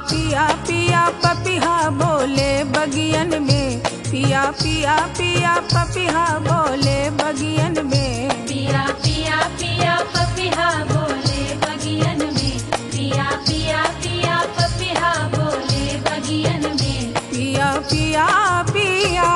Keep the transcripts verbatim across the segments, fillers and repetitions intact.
पिया पिया पपिहा बोले बगियन में, पिया पिया पिया पपिहा बोले बगियन में, पिया पिया पिया पपिहा बोले बगियन में, पिया पिया पिया पपिहा बोले बगियन में, पिया पिया पिया।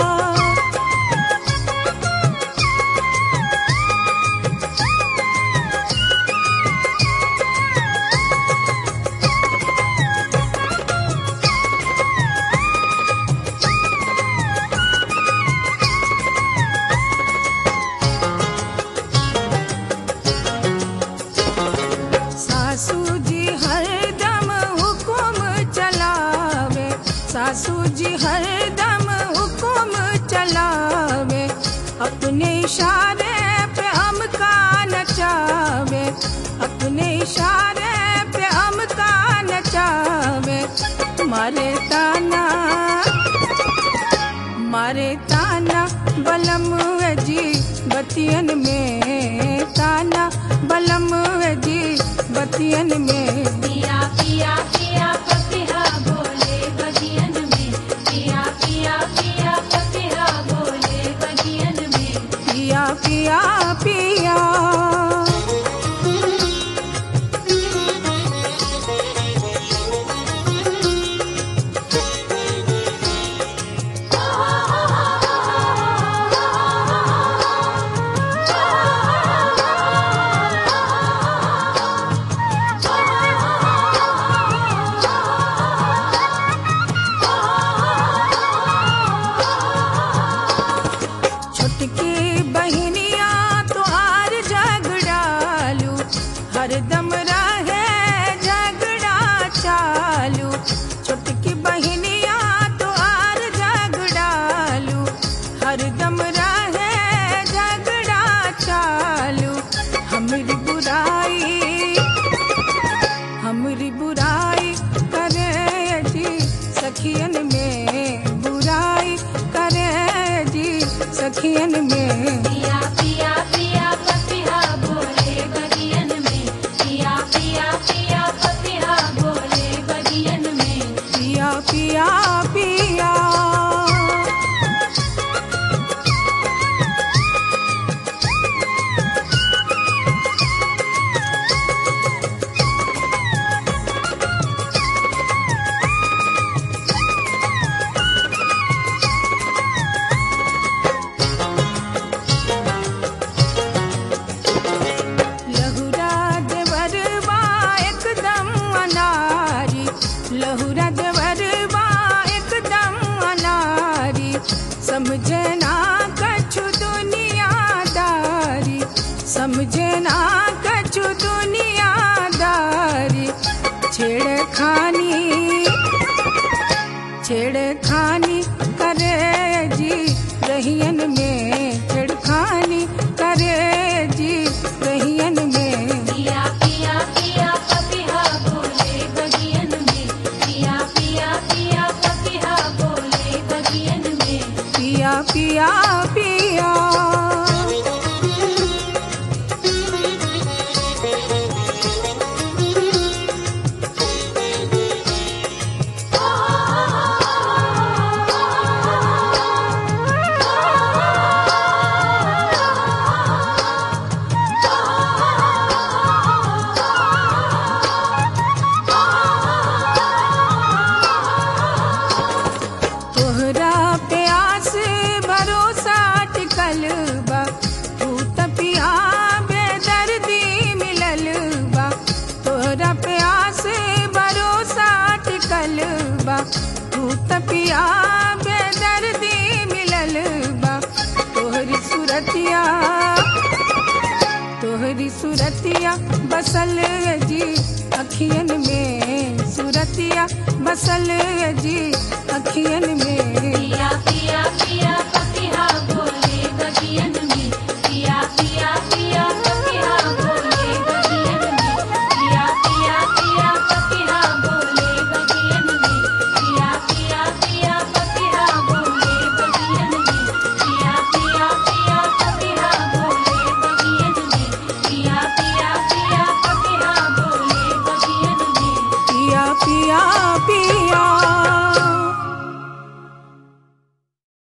सासू जी हरदम हुकुम चलावे, सासू जी हरदम हुकुम चलावे, अपने इशारे पे हमका नचावे, अपने इशारे पे हमका नचावे, मारे ताना मारे ताना बलम जी बतियन में, ताना बलम जी बतियन में, पिया पिया पिया पपिहा बोले बगियन में, पिया पिया पिया पपिहा बोले बगियन में, पिया पिया पिया। छोटकी बहनिया तो आर झगड़ालू, हरदम रहे झगड़ा चालू, छोटकी बहनिया तो आर झगड़ालू, हरदम रहे झगड़ा चालू, हमरी बुराई हमरी बुराई करे जी सखियन में, बुराई करे जी सखियन में, पिया पिया पिया पपिहा बोले बगियन में, पिया पिया पिया पपिहा बोले बगियन में, पिया पिया पिया। लहुरा देवरबा एकदम अनारी, लहुरा देवरबा एकदम अनारी, समझे ना कछु दुनियादारी, समझे ना कछु दुनियादारी, छेड़खानी छेड़खानी करे जी रहियन में, छेड़खानी करे जी रहियन में, पिया पिया पिया पपिहा बोले बगियन में, पिया पिया पिया पपिहा बोले बगियन में, पिया पिया पिया। तोहरा पे आस भरोसा टिकल बा, तू तपिया बेदर्दी मिलल बा, तोहरा पे आस भरोसा टिकल बा, तू तपिया बेदर्दी मिलल बा, तोहरी सूरतिया तोहरी सूरतिया बसल जी अखियन में, सूरतिया बसल जी अखियन में, पिया पिया पिया